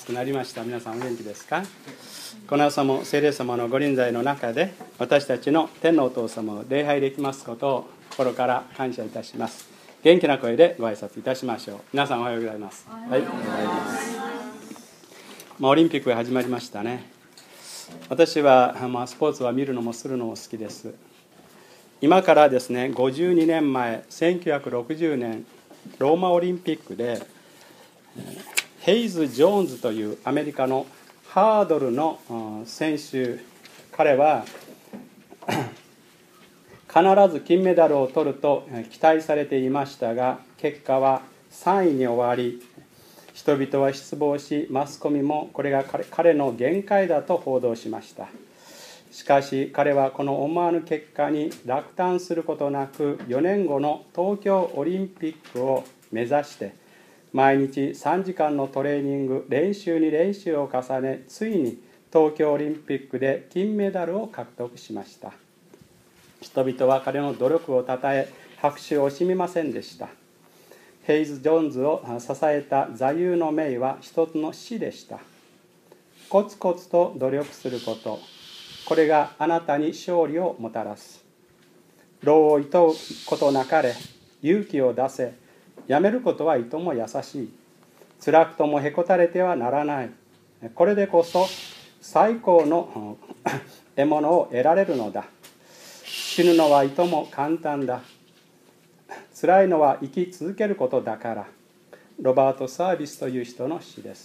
暑くなりました。皆さんお元気ですか？この朝も聖霊様のご臨在の中で私たちの天のお父様を礼拝できますことを心から感謝いたします。元気な声でご挨拶いたしましょう。皆さんおはようございます。はい、おはようございます。オリンピックが始まりましたね。私は、スポーツは見るのもするのも好きです。今からですね、52年前1960年ローマオリンピックでヘイズ・ジョーンズというアメリカのハードルの選手、彼は必ず金メダルを取ると期待されていましたが、結果は3位に終わり、人々は失望し、マスコミもこれが彼の限界だと報道しました。しかし彼はこの思わぬ結果に落胆することなく、4年後の東京オリンピックを目指して毎日3時間のトレーニング、練習に練習を重ね、ついに東京オリンピックで金メダルを獲得しました。人々は彼の努力をたたえ、拍手を惜しみませんでした。ヘイズ・ジョーンズを支えた座右の銘は一つの死でした。コツコツと努力すること、これがあなたに勝利をもたらす。労を厭うことなかれ、勇気を出せ、やめることはいとも優しい。辛くともへこたれてはならない。これでこそ最高の獲物を得られるのだ。死ぬのはいとも簡単だ。辛いのは生き続けることだから。ロバート・サービスという人の詩です。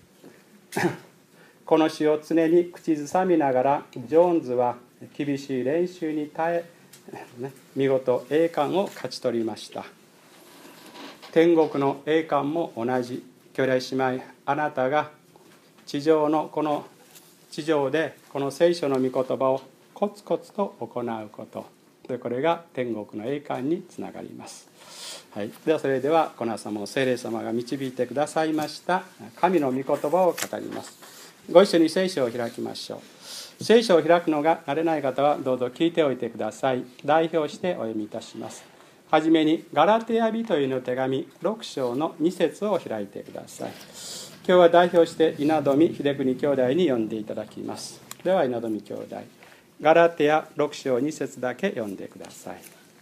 この詩を常に口ずさみながら、ジョーンズは厳しい練習に耐え、見事栄冠を勝ち取りました。天国の栄冠も同じ。兄弟姉妹、あなたが地上でこの聖書の御言葉をコツコツと行うこと、これが天国の栄冠につながります。はい、ではそれではこの朝も聖霊様が導いてくださいました神の御言葉を語ります。ご一緒に聖書を開きましょう。聖書を開くのが慣れない方はどうぞ聞いておいてください。代表してお読みいたします。はじめにガラテヤ人への手紙6章の2節を開いてください。今日は代表して稲富秀邦兄弟に読んでいただきます。では稲富兄弟、ガラテヤ6章2節だけ読んでください。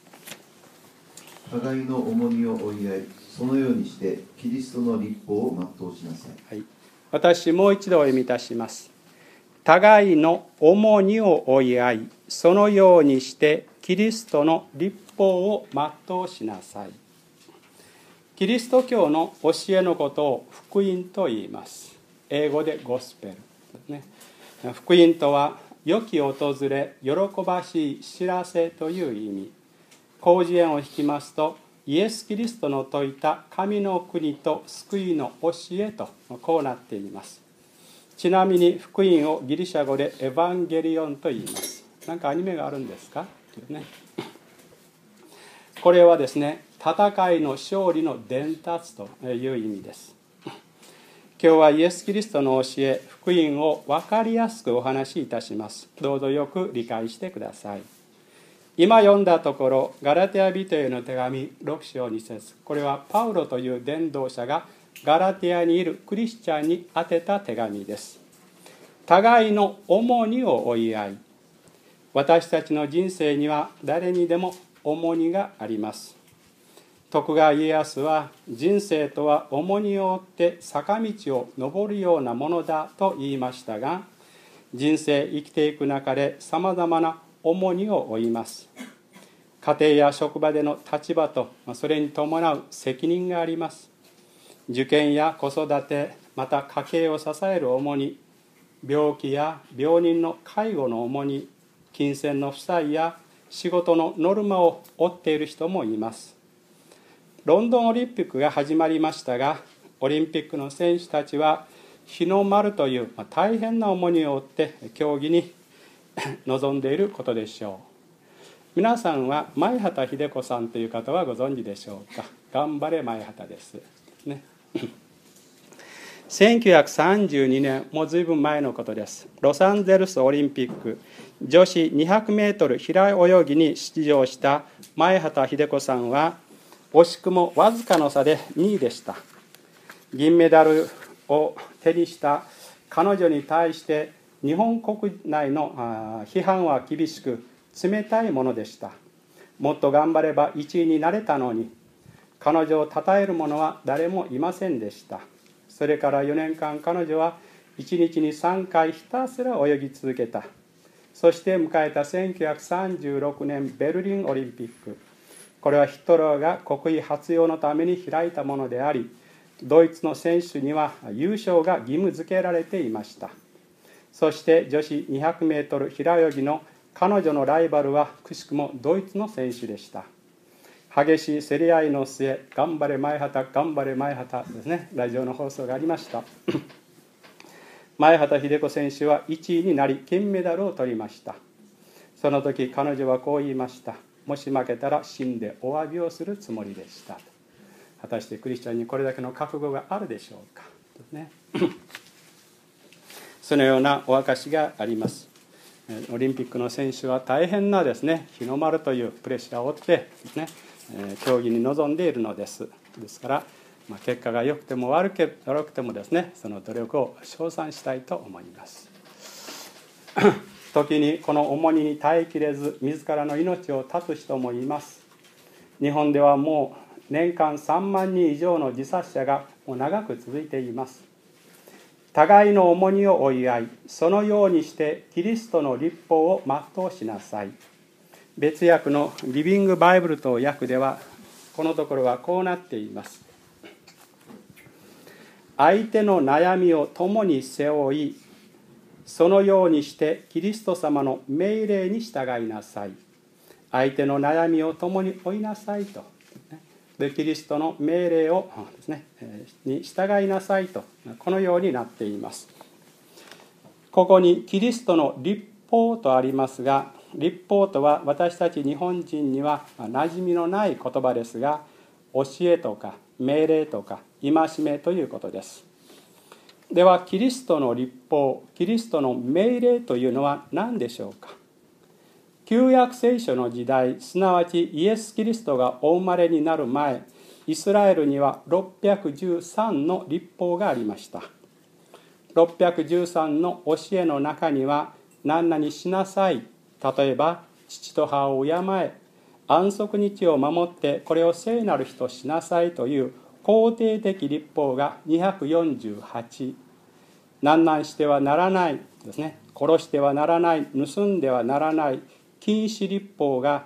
互いの重荷を負い合い、そのようにしてキリストの律法を全うしなさい。 はい、私もう一度お読みいたします。互いの重荷を負い合い、そのようにしてキリストの律法を全うしなさい。キリスト教の教えのことを福音と言います。英語でゴスペルですね。福音とは良き訪れ、喜ばしい知らせという意味。広辞苑を引きますと、イエス・キリストの説いた神の国と救いの教えとこうなっています。ちなみに福音をギリシャ語でエヴァンゲリオンと言います。なんかアニメがあるんですか？これはですね、戦いの勝利の伝達という意味です。今日はイエス・キリストの教え、福音を分かりやすくお話しいたします。どうぞよく理解してください。今読んだところ、ガラテヤ人への手紙6章2節、これはパウロという伝道者がガラテヤにいるクリスチャンに宛てた手紙です。互いの重荷を負い合い、私たちの人生には誰にでも重荷があります。徳川家康は、人生とは重荷を負って坂道を登るようなものだと言いましたが、人生生きていく中でさまざまな重荷を負います。家庭や職場での立場とそれに伴う責任があります。受験や子育て、また家計を支える重荷、病気や病人の介護の重荷、金銭の負債や仕事のノルマを負っている人もいます。ロンドンオリンピックが始まりましたが、オリンピックの選手たちは日の丸という大変な重荷を負って競技に臨んでいることでしょう。皆さんは前畑秀子さんという方はご存知でしょうか。頑張れ前畑ですね。1932年、もう随分前のことです。ロサンゼルスオリンピック女子200メートル平泳ぎに出場した前畑秀子さんは惜しくもわずかの差で2位でした。銀メダルを手にした彼女に対して日本国内の批判は厳しく冷たいものでした。もっと頑張れば1位になれたのに、彼女を称える者は誰もいませんでした。それから4年間彼女は1日に3回ひたすら泳ぎ続けた。そして迎えた1936年ベルリンオリンピック。これはヒトラーが国威発揚のために開いたものであり、ドイツの選手には優勝が義務付けられていました。そして女子200メートル平泳ぎの彼女のライバルはくしくもドイツの選手でした。激しい競り合いの末、頑張れ前畑、頑張れ前畑ですね、ラジオの放送がありました前畑秀子選手は1位になり金メダルを取りました。その時彼女はこう言いました。もし負けたら死んでお詫びをするつもりでした。果たしてクリスチャンにこれだけの覚悟があるでしょうか、ね、そのようなお証があります。オリンピックの選手は大変なですね、日の丸というプレッシャーを負ってですね、競技に臨んでいるのです。ですから、結果が良くても悪くてもですね、その努力を称賛したいと思います時にこの重荷に耐えきれず自らの命を絶つ人もいます。日本ではもう年間3万人以上の自殺者がもう長く続いています。互いの重荷を追い合い、そのようにしてキリストの律法を全うしなさい。別訳のリビングバイブルと訳ではこのところはこうなっています。相手の悩みを共に背負い、そのようにしてキリスト様の命令に従いなさい。相手の悩みを共に負いなさいと。でキリストの命令をですね、に従いなさいと、このようになっています。ここにキリストの律法とありますが、律法とは私たち日本人には馴染みのない言葉ですが、教えとか命令とか戒めということです。ではキリストの律法、キリストの命令というのは何でしょうか。旧約聖書の時代、すなわちイエス・キリストがお生まれになる前、イスラエルには613の律法がありました。613の教えの中には、何々しなさい、例えば父と母を敬え、安息日を守ってこれを聖なる日としなさいという肯定的律法が248、何々してはならないですね、殺してはならない、盗んではならない、禁止律法が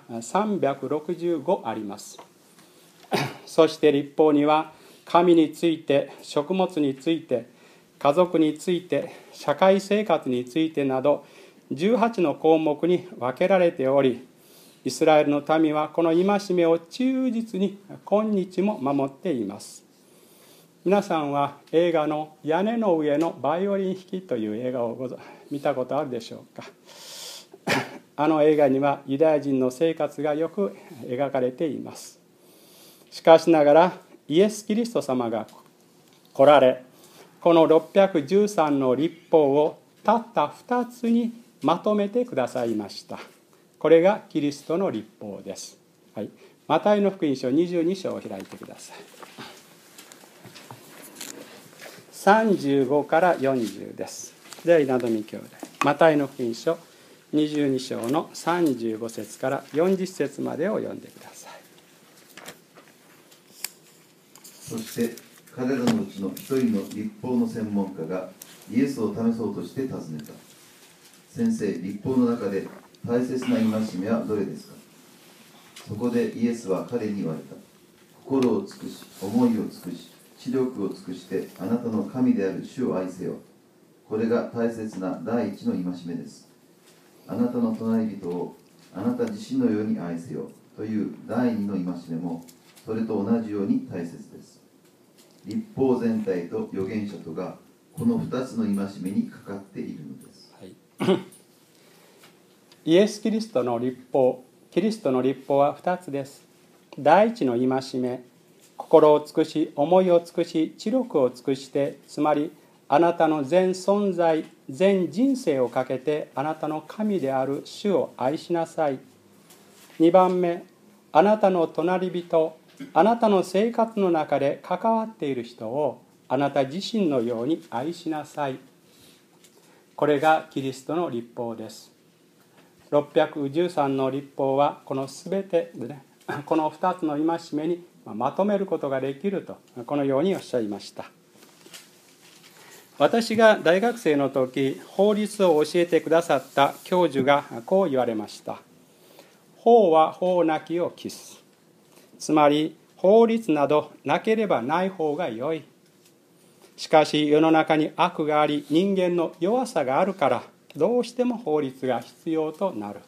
365ありますそして律法には神について、食物について、家族について、社会生活についてなど18の項目に分けられており、イスラエルの民はこの戒めを忠実に今日も守っています。皆さんは映画の屋根の上のバイオリン弾きという映画を見たことあるでしょうか。あの映画にはユダヤ人の生活がよく描かれています。しかしながらイエス・キリスト様が来られ、この613の律法をたった2つにまとめてくださいました。これがキリストの律法です。はい、マタイの福音書22章を開いてください。35から40です。では稲富兄弟、マタイの福音書22章の35節から40節までを読んでください。 そして彼らのうちの一人の律法の専門家がイエスを試そうとして尋ねた。先生、律法の中で大切な戒めはどれですか。そこでイエスは彼に言われた。心を尽くし、思いを尽くし、知力を尽くしてあなたの神である主を愛せよ。これが大切な第一の戒めです。あなたの隣人をあなた自身のように愛せよという第二の戒めもそれと同じように大切です。律法全体と預言者とがこの2つの戒めにかかっているのです。 はい、イエス・キリストの律法、キリストの律法は2つです。第一の戒め、心を尽くし、思いを尽くし、知力を尽くして、つまりあなたの全存在、全人生をかけてあなたの神である主を愛しなさい。2番目、あなたの隣人、あなたの生活の中で関わっている人をあなた自身のように愛しなさい。これがキリストの律法です。613の律法はこのすべてでね、この2つの戒めにまとめることができると、このようにおっしゃいました。私が大学生の時、法律を教えてくださった教授がこう言われました。法は法なきを期す。つまり法律などなければない方が良い。しかし世の中に悪があり、人間の弱さがあるから、どうしても法律が必要となる。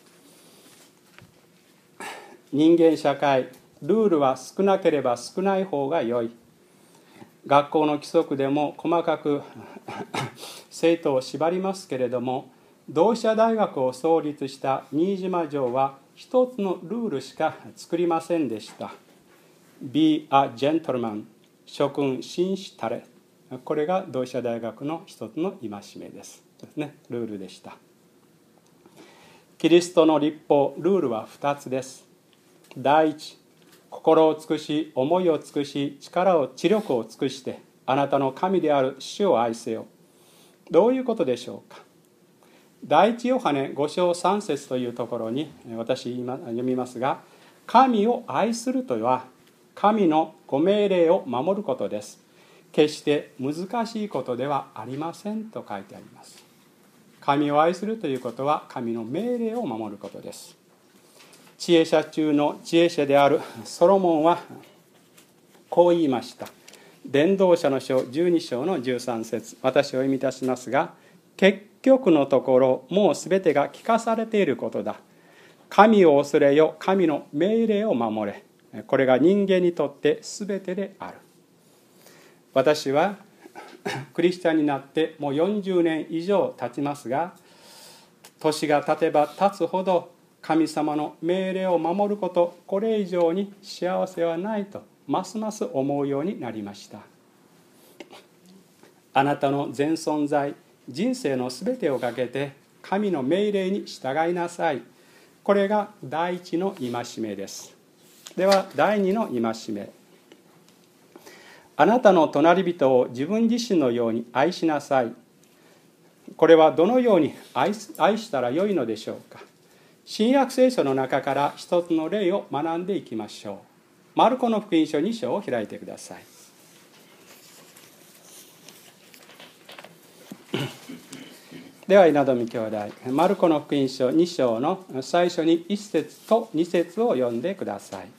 人間社会、ルールは少なければ少ない方が良い。学校の規則でも細かく生徒を縛りますけれども、同志社大学を創立した新島城は一つのルールしか作りませんでした。Be a gentleman、諸君紳士たれ。これが同志社大学の一つの戒めです。ルールでした。キリストの律法、ルールは2つです。第一、心を尽くし、思いを尽くし、知力を尽くして、あなたの神である主を愛せよ。どういうことでしょうか。第一ヨハネ5章3節というところに、私今読みますが、神を愛するとは、神のご命令を守ることです。決して難しいことではありませんと書いてあります。神を愛するということは、神の命令を守ることです。知恵者中の知恵者であるソロモンはこう言いました。伝道者の書12章の13節、私を読み出しますが、結局のところもうすべてが聞かされていることだ。神を恐れよ、神の命令を守れ。これが人間にとってすべてである。私はクリスチャンになってもう40年以上経ちますが、年が経てば経つほど神様の命令を守ること、これ以上に幸せはないとますます思うようになりました。あなたの全存在、人生のすべてをかけて神の命令に従いなさい。これが第一の戒めです。では第二の戒め。あなたの隣人を自分自身のように愛しなさい。これはどのように愛したらよいのでしょうか。新約聖書の中から一つの例を学んでいきましょう。マルコの福音書2章を開いてください。では稲富兄弟、マルコの福音書2章の最初に1節と2節を読んでください。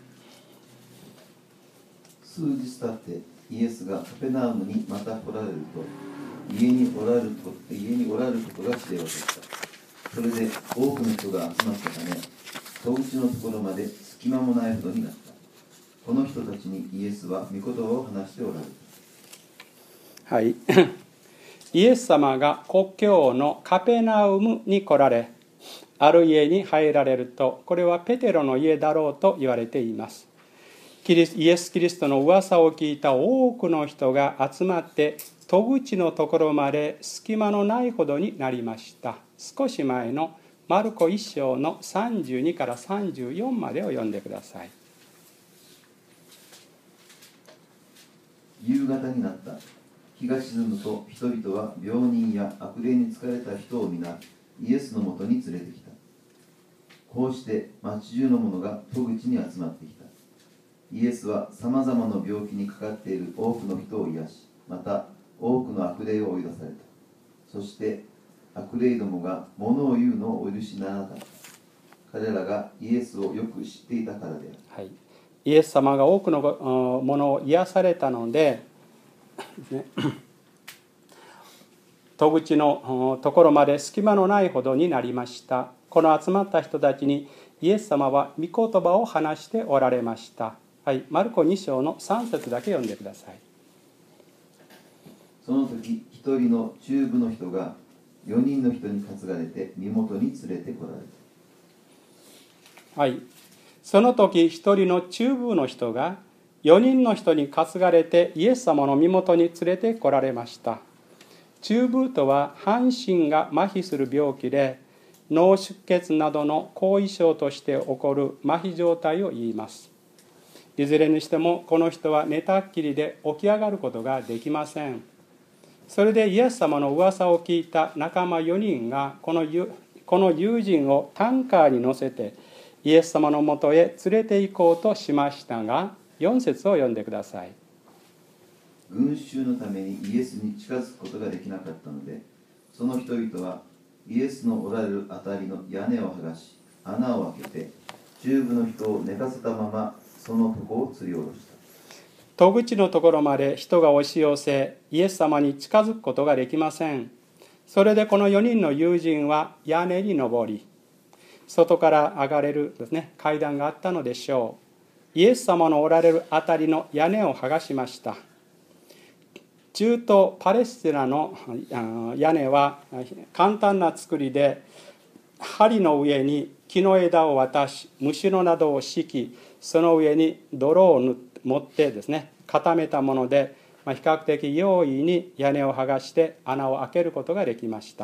数日経ってイエスがカペナウムにまた来られると、家におられることが知れ渡った。それで多くの人が集まったため、戸口のところまで隙間もないほどになった。この人たちにイエスは御言葉を話しておられた。 はい。イエス様が故郷のカペナウムに来られ、ある家に入られると、これはペテロの家だろうと言われています。イエス・キリストの噂を聞いた多くの人が集まって戸口のところまで隙間のないほどになりました。少し前のマルコ1章の32から34までを読んでください。 夕方になった。日が沈むと人々は病人や悪霊に疲れた人を皆イエスのもとに連れてきた。こうして町中の者が戸口に集まってきた。イエスはさまざまな病気にかかっている多くの人を癒し、また多くの悪霊を追い出された。そして悪霊どもが物を言うのをお許しならなかった。彼らがイエスをよく知っていたからである。 はい、イエス様が多くのものを癒されたので、戸口のところまで隙間のないほどになりました。この集まった人たちにイエス様は御言葉を話しておられました。はい、マルコ2章の3節だけ読んでください。 その時一人の中部の人が4人の人に担がれて身元に連れてこられた。はい、その時一人の中部の人が4人の人に担がれてイエス様の身元に連れてこられました。中部とは半身が麻痺する病気で、脳出血などの後遺症として起こる麻痺状態を言います。 いずれにしてもこの人は寝たっきりで起き上がることができません。それでイエス様の噂を聞いた仲間4人がこの友人をタンカーに乗せてイエス様のもとへ連れて行こうとしましたが、4節を読んでください。 群衆のためにイエスに近づくことができなかったので、その人々はイエスのおられるあたりの屋根を剥がし、穴を開けて中部の人を寝かせたままその床を吊り下ろした。 戸口のところまで人が押し寄せ、イエス様に近づくことができません。それでこの4人の友人は屋根に登り、外から上がれるですね、階段があったのでしょう。イエス様のおられるあたりの屋根を剥がしました。中東パレスチナの屋根は簡単な作りで、梁の上に木の枝を渡し、むしろなどを敷き、その上に泥を持ってですね、固めたもので、比較的容易に屋根を剥がして穴を開けることができました。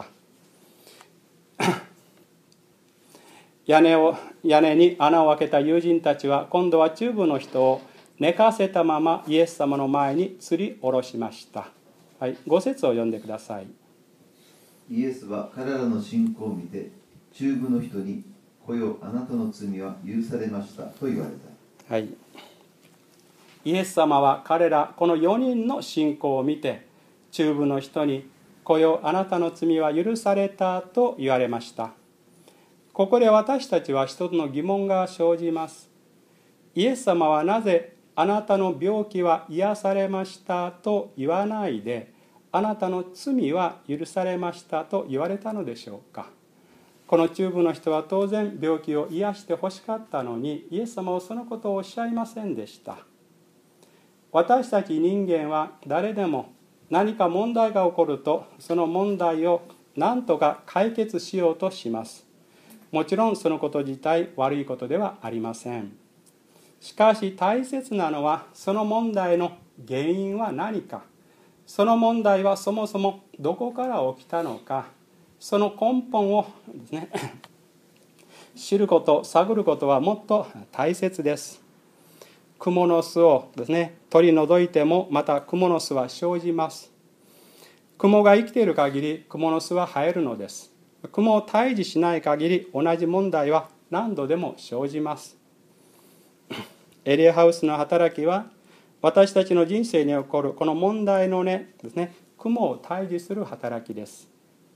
屋根に穴を開けた友人たちは今度は中部の人を寝かせたままイエス様の前に吊り下ろしました。はい、5節を読んでください。 イエスは彼らの信仰を見て中部の人に、こよあなたの罪は許されましたと言われた。 はい、イエス様は彼らこの4人の信仰を見て中部の人に、こよあなたの罪は許されたと言われました。ここで私たちは一つの疑問が生じます。イエス様はなぜあなたの病気は癒されましたと言わないで、あなたの罪は許されましたと言われたのでしょうか。この中部の人は当然病気を癒してほしかったのに、イエス様はそのことをおっしゃいませんでした。私たち人間は誰でも何か問題が起こると、その問題を何とか解決しようとします。もちろんそのこと自体悪いことではありません。しかし大切なのは、その問題の原因は何か、その問題はそもそもどこから起きたのか、その根本をですね知ること、探ることはもっと大切です。蜘蛛の巣をですね取り除いてもまた蜘蛛の巣は生じます。蜘蛛が生きている限り蜘蛛の巣は生えるのです。蜘蛛を退治しない限り同じ問題は何度でも生じます。エリアハウスの働きは私たちの人生に起こるこの問題の根ですね、蜘蛛を退治する働きです。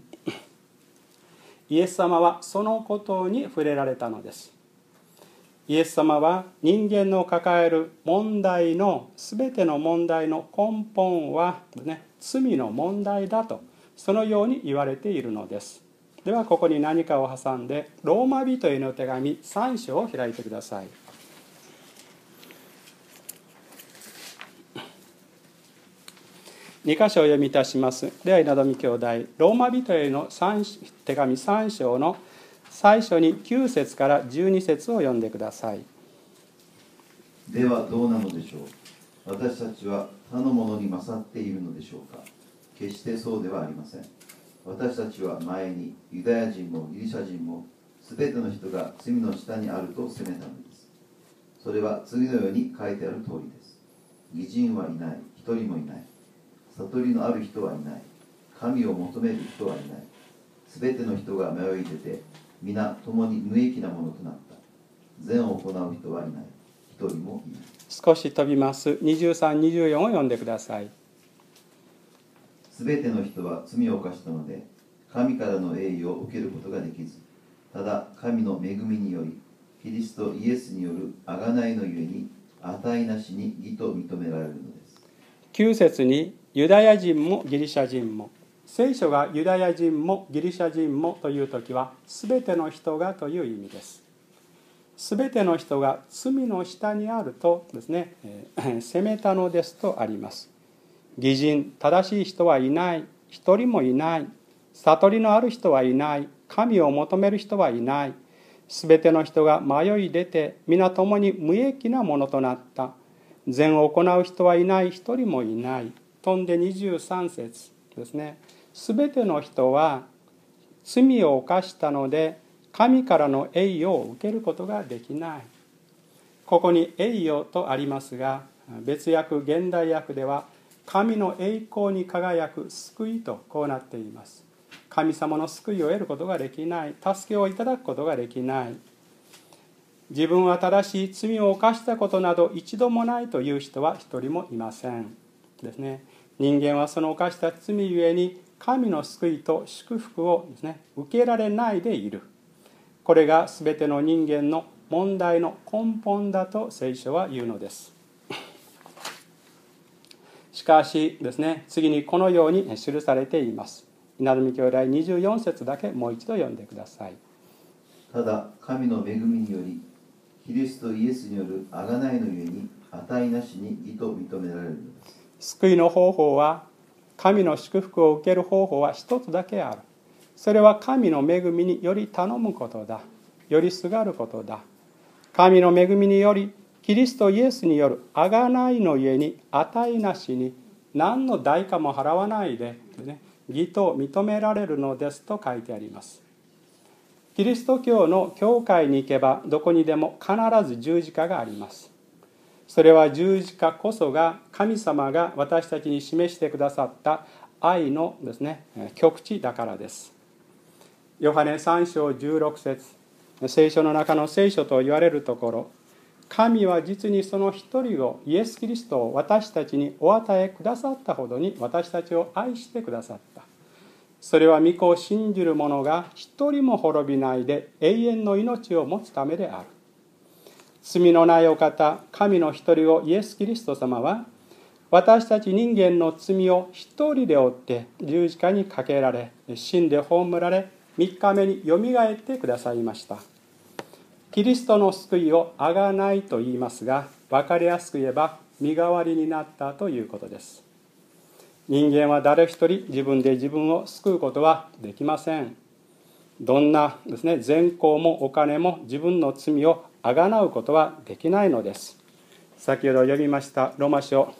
イエス様はそのことに触れられたのです。イエス様は人間の抱える問題の全ての問題の根本は、ね、罪の問題だとそのように言われているのです。ではここに何かを挟んでローマ人への手紙3章を開いてください。2箇所を読みいたします。では稲富兄弟、ローマ人への手紙3章の最初に9節から12節を読んでください。 ではどうなのでしょう。私たちは他の者に勝っているのでしょうか。決してそうではありません。私たちは前にユダヤ人もギリシャ人もすべての人が罪の下にあると責めたのです。それは次のように書いてある通りです。義人はいない、一人もいない。悟りのある人はいない。神を求める人はいない。すべての人が迷い出て、皆共に無益なものとなった。善を行う人はいない。一人もいない。 少し飛びます。23、24を読んでください。 すべての人は罪を犯したので、神からの栄誉を受けることができず、ただ神の恵みにより、キリストイエスによる贖いのゆえに、値なしに義と認められるのです。 9節にユダヤ人もギリシャ人も、聖書がユダヤ人もギリシャ人もというときは、すべての人がという意味です。すべての人が罪の下にあるとですね、責めたのですとあります。義人、正しい人はいない、一人もいない。悟りのある人はいない、神を求める人はいない。すべての人が迷い出て、皆共に無益なものとなった。善を行う人はいない、一人もいない。飛んで23節ですね。すべての人は罪を犯したので、神からの栄誉を受けることができない。 ここに栄誉とありますが、別訳現代訳では神の栄光に輝く救いとこうなっています。神様の救いを得ることができない、助けをいただくことができない、自分は正しい罪を犯したことなど一度もないという人は一人もいませんですね。人間はその犯した罪ゆえに神の救いと祝福をですね、受けられないでいる。これが全ての人間の問題の根本だと聖書は言うのです。しかしですね、次にこのように記されています。稲積兄弟24節だけもう一度読んでください。 ただ神の恵みによりキリストイエスによる贖いのゆえに値なしに義と認められるのです。 救いの方法は、神の祝福を受ける方法は一つだけある。それは神の恵みにより頼むことだ。よりすがることだ。神の恵みによりキリストイエスによる贖いのゆえに値なしに何の代価も払わないで、義と認められるのですと書いてあります。キリスト教の教会に行けばどこにでも必ず十字架があります。それは十字架こそが神様が私たちに示してくださった愛のですね、極致だからです。ヨハネ3章16節、聖書の中の聖書と言われるところ、神は実にその一人をイエス・キリストを私たちにお与えくださったほどに私たちを愛してくださった。それは御子を信じる者が一人も滅びないで永遠の命を持つためである。罪のないお方、神の一人をイエス・キリスト様は、私たち人間の罪を一人で負って十字架にかけられ、死んで葬られ、3日目によみがえってくださいました。キリストの救いを贖いと言いますが、分かりやすく言えば身代わりになったということです。人間は誰一人自分で自分を救うことはできません。どんなですね、善行もお金も自分の罪をあがなうことはできないのです。先ほど読みましたローマ書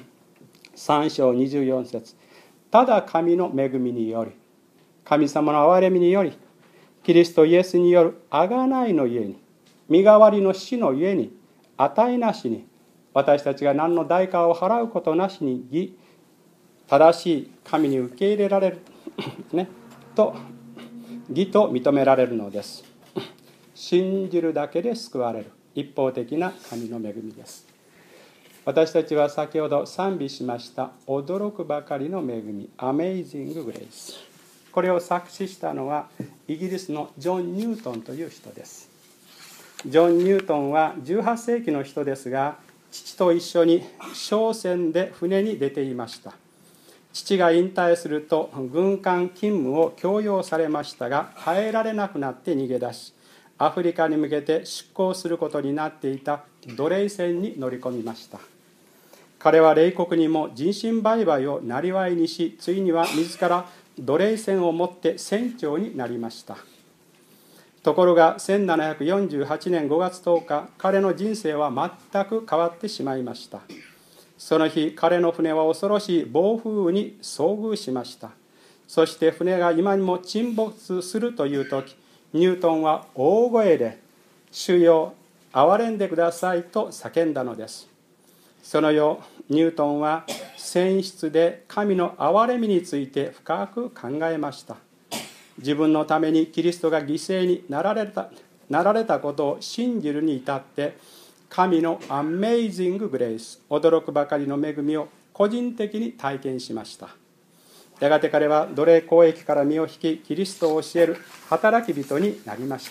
3章24節、ただ神の恵みにより、神様の憐れみにより、キリストイエスによるあがないのゆえに、身代わりの死のゆえに、値なしに、私たちが何の代価を払うことなしに義、正しい神に受け入れられると義と認められるのです。信じるだけで救われる一方的な神の恵みです。私たちは先ほど賛美しました驚くばかりの恵み、Amazing Grace。これを作詞したのはイギリスのジョン・ニュートンという人です。ジョン・ニュートンは18世紀の人ですが、父と一緒に商船で船に出ていました。父が引退すると軍艦勤務を強要されましたが、耐えられなくなって逃げ出し、アフリカに向けて出港することになっていた奴隷船に乗り込みました。彼は冷酷にも人身売買を生業にし、ついには自ら奴隷船を持って船長になりました。ところが1748年5月10日、彼の人生は全く変わってしまいました。その日、彼の船は恐ろしい暴風雨に遭遇しました。そして船が今にも沈没するという時、ニュートンは大声で、主よ、憐れんでくださいと叫んだのです。その夜、ニュートンは船室で神の憐れみについて深く考えました。自分のためにキリストが犠牲になられたことを信じるに至って、神のアメイジンググレイス、驚くばかりの恵みを個人的に体験しました。やがて彼は奴隷交易から身を引き、キリストを教える働き人になりました。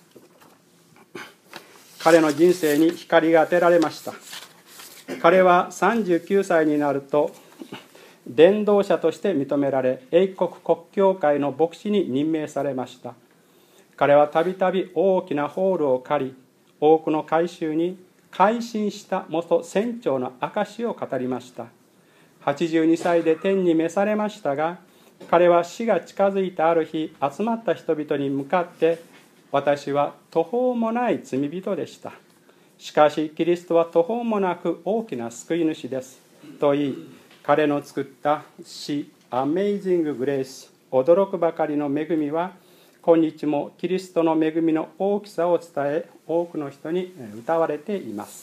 彼の人生に光が当てられました。彼は39歳になると伝道者として認められ、英国国教会の牧師に任命されました。彼はたびたび大きなホールを借り、多くの改宗に改心した元船長の証を語りました。82歳で天に召されましたが、彼は死が近づいたある日、集まった人々に向かって、私は途方もない罪人でした。しかしキリストは途方もなく大きな救い主ですと言い、彼の作った詩アメイジンググレース、驚くばかりの恵みは、 今日もキリストの恵みの大きさを伝え、多くの人に歌われています。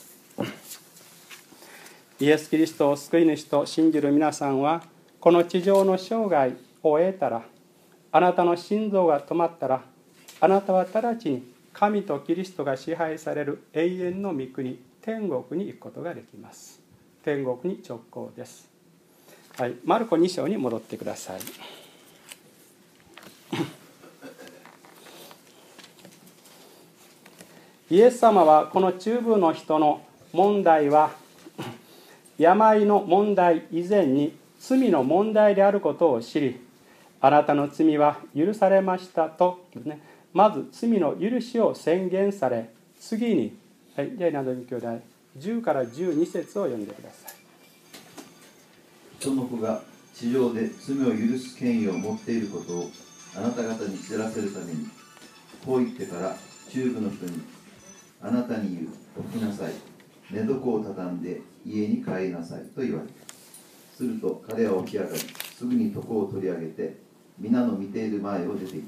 イエス・キリストを救い主と信じる皆さんは、この地上の生涯を終えたら、あなたの心臓が止まったら、あなたは直ちに神とキリストが支配される永遠の御国、天国に行くことができます。天国に直行です。はい、マルコ2章に戻ってください。イエス様はこの中部の人の問題は病の問題以前に罪の問題であることを知り、あなたの罪は許されましたとですね、まず罪の許しを宣言され、次に、はい、じゃあ稲富兄弟10から12節を読んでください。 人の子が地上で罪を許す権威を持っていることをあなた方に知らせるために、こう言ってから中部の人に、あなたに言う、起きなさい、寝床を畳んで家に帰りなさいと言われた。すると彼は起き上がり、すぐに床を取り上げて皆の見ている前を出て行った。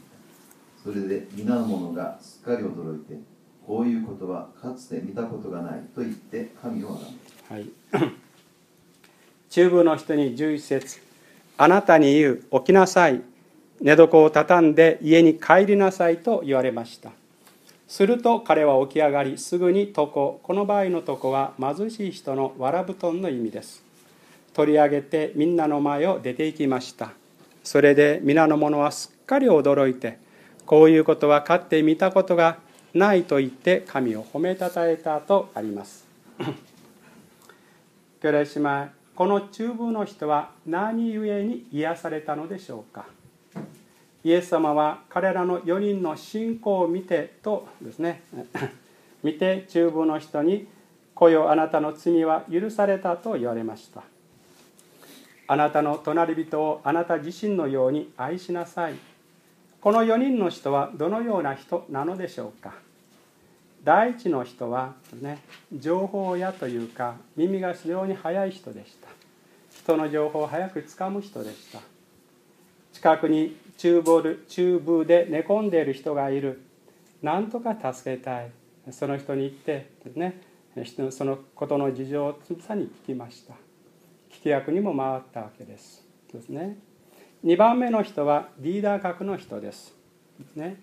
それで皆の者がすっかり驚いて、こういうことはかつて見たことがないと言って神を崇めた。 はい、中部の人に11節、あなたに言う、起きなさい、寝床を畳んで家に帰りなさいと言われました。すると彼は起き上がり、すぐに床、この場合の床は貧しい人の藁布団の意味です。取り上げてみんなの前を出て行きました。それで皆の者はすっかり驚いて、こういうことはかつて見たことがないと言って神を褒めたたえたとあります。兄弟姉妹、この中部の人は何故に癒されたのでしょうか。イエス様は彼らの4人の信仰を見てとですね見て中部の人に、来よあなたの罪は許されたと言われました。あなたの隣人をあなた自身のように愛しなさい。この4人の人はどのような人なのでしょうか。第一の人は、ね、情報屋というか耳が非常に早い人でした。人の情報を早くつかむ人でした。近くに中部で寝込んでいる人がいる。なんとか助けたい。その人に行って、ね、そのことの事情をつぶさに聞きました。聞き役にも回ったわけです。ですね。2番目の人はリーダー格の人です。ね、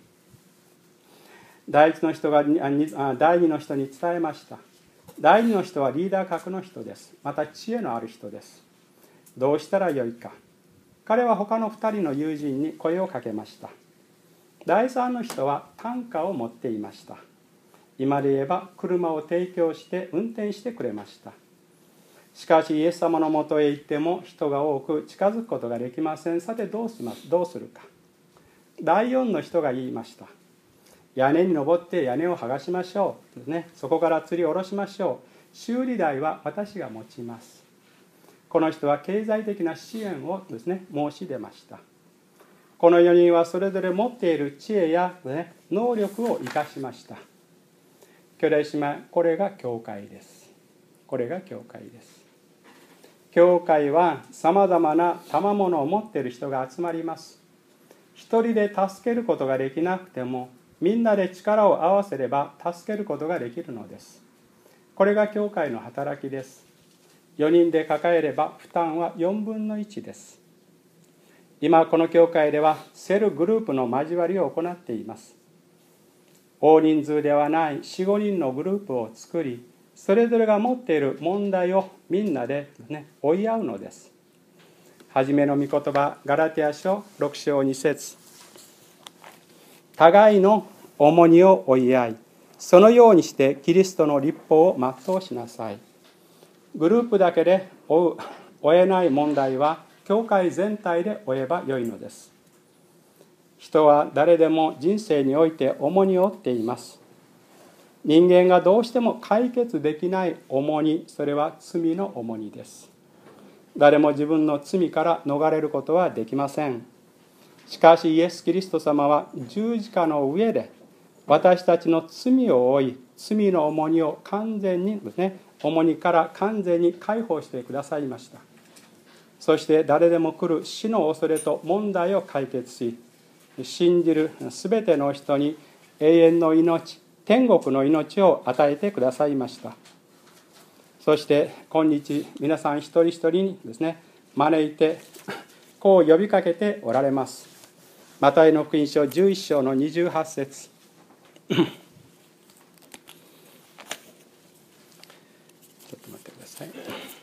第一の人が第二の人に伝えました。第二の人はリーダー格の人です。また知恵のある人です。どうしたらよいか。彼は他の2人の友人に声をかけました。第三の人は担架を持っていました。今で言えば車を提供して運転してくれました。しかしイエス様のもとへ行っても人が多く近づくことができません。さてどうするか。第4の人が言いました。屋根に登って屋根を剥がしましょう、ね、そこから吊り下ろしましょう。修理代は私が持ちます。この人は経済的な支援をですね、申し出ました。この4人はそれぞれ持っている知恵や、ね、能力を生かしました。兄弟姉妹、これが教会です。これが教会です。教会はさまざまな賜物を持っている人が集まります。一人で助けることができなくても、みんなで力を合わせれば助けることができるのです。これが教会の働きです。4人で抱えれば負担は4分の1です。今この教会ではセルグループの交わりを行っています。大人数ではない 4,5 人のグループを作り、それぞれが持っている問題をみんなで、ね、追い合うのです。はじめの御言葉、ガラテヤ書6章2節、互いの重荷を追い合い、そのようにしてキリストの律法を全うしなさい。グループだけで追えない問題は教会全体で追えばよいのです。人は誰でも人生において重荷を負っています。人間がどうしても解決できない重荷、それは罪の重荷です。誰も自分の罪から逃れることはできません。しかしイエス・キリスト様は十字架の上で私たちの罪を負い、罪の重荷を完全にですね、重荷から完全に解放してくださいました。そして誰でも来る死の恐れと問題を解決し、 信じるすべての人に永遠の命、天国の命を与えてくださいました。そして今日皆さん一人一人にですね、招いてこう呼びかけておられます。マタイの福音書11章の28節ちょっと待ってください。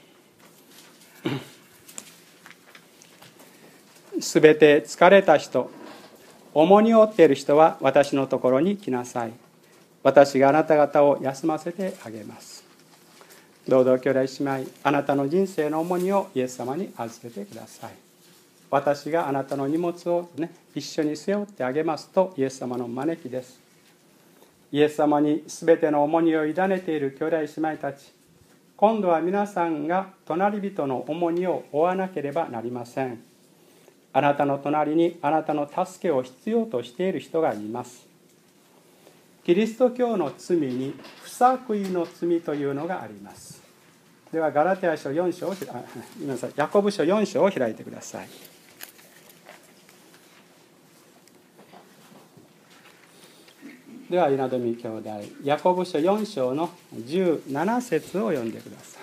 すべて疲れた人、重荷を負っている人は私のところに来なさい。私があなた方を休ませてあげます。どうぞ兄弟姉妹、あなたの人生の重荷をイエス様に預けてください。私があなたの荷物を、一緒に背負ってあげますとイエス様の招きです。イエス様にすべての重荷を委ねている兄弟姉妹たち、今度は皆さんが隣人の重荷を負わなければなりません。あなたの隣にあなたの助けを必要としている人がいます。キリスト教の罪に不作為の罪というのがあります。ではガラテヤ書4章をヤコブ書4章を開いてください。では稲富兄弟、ヤコブ書4章の17節を読んでください。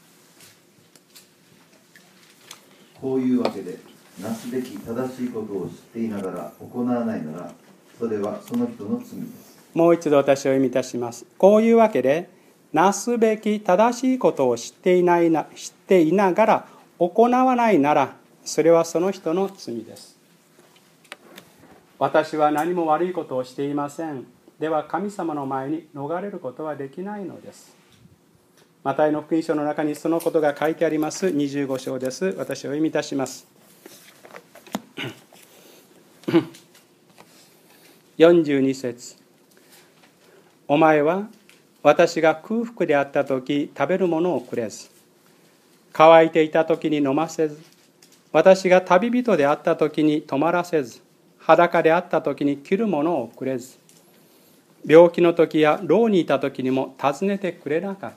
こういうわけで、なすべき正しいことを知っていながら行わないなら、それはその人の罪です。 もう一度私を読みいたします。こういうわけで、なすべき正しいことを知っていながら行わないなら、それはその人の罪です。私は何も悪いことをしていません。では神様の前に逃れることはできないのです。マタイの福音書の中にそのことが書いてあります25章です。私を読みいたします。42節、お前は私が空腹であったとき食べるものをくれず、乾いていたときに飲ませず、私が旅人であったときに泊まらせず、裸であったときに着るものをくれず、病気のときや牢にいたときにも訪ねてくれなかった。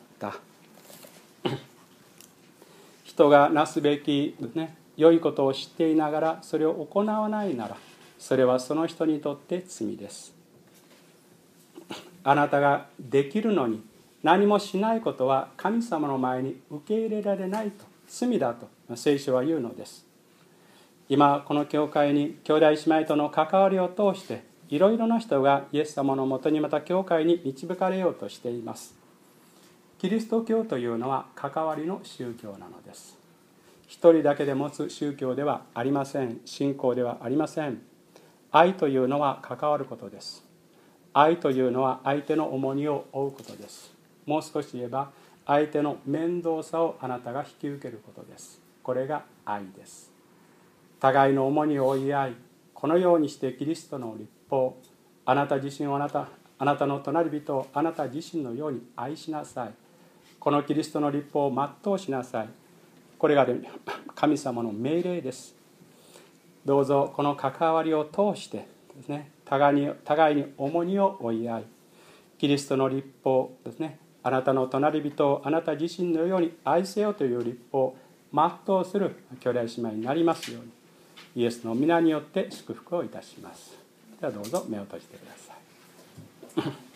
人がなすべき、良いことを知っていながらそれを行わないなら、それはその人にとって罪です。あなたができるのに何もしないことは神様の前に受け入れられないと、罪だと聖書は言うのです。今この教会に兄弟姉妹との関わりを通していろいろな人がイエス様のもとにまた教会に導かれようとしています。キリスト教というのは関わりの宗教なのです。一人だけで持つ宗教ではありません。信仰ではありません。愛というのは関わることです。愛というのは相手の重荷を負うことです。もう少し言えば相手の面倒さをあなたが引き受けることです。これが愛です。互いの重荷を負い合い、このようにしてキリストの律法、あなた自身をあなたの隣人をあなた自身のように愛しなさい。このキリストの律法を全うしなさい。これが神様の命令です。どうぞこの関わりを通してですね、互いに重荷を負い合い、キリストの律法ですね、あなたの隣人をあなた自身のように愛せよという律法を全うする兄弟姉妹になりますように、イエスの皆によって祝福をいたします。ではどうぞ目を閉じてください。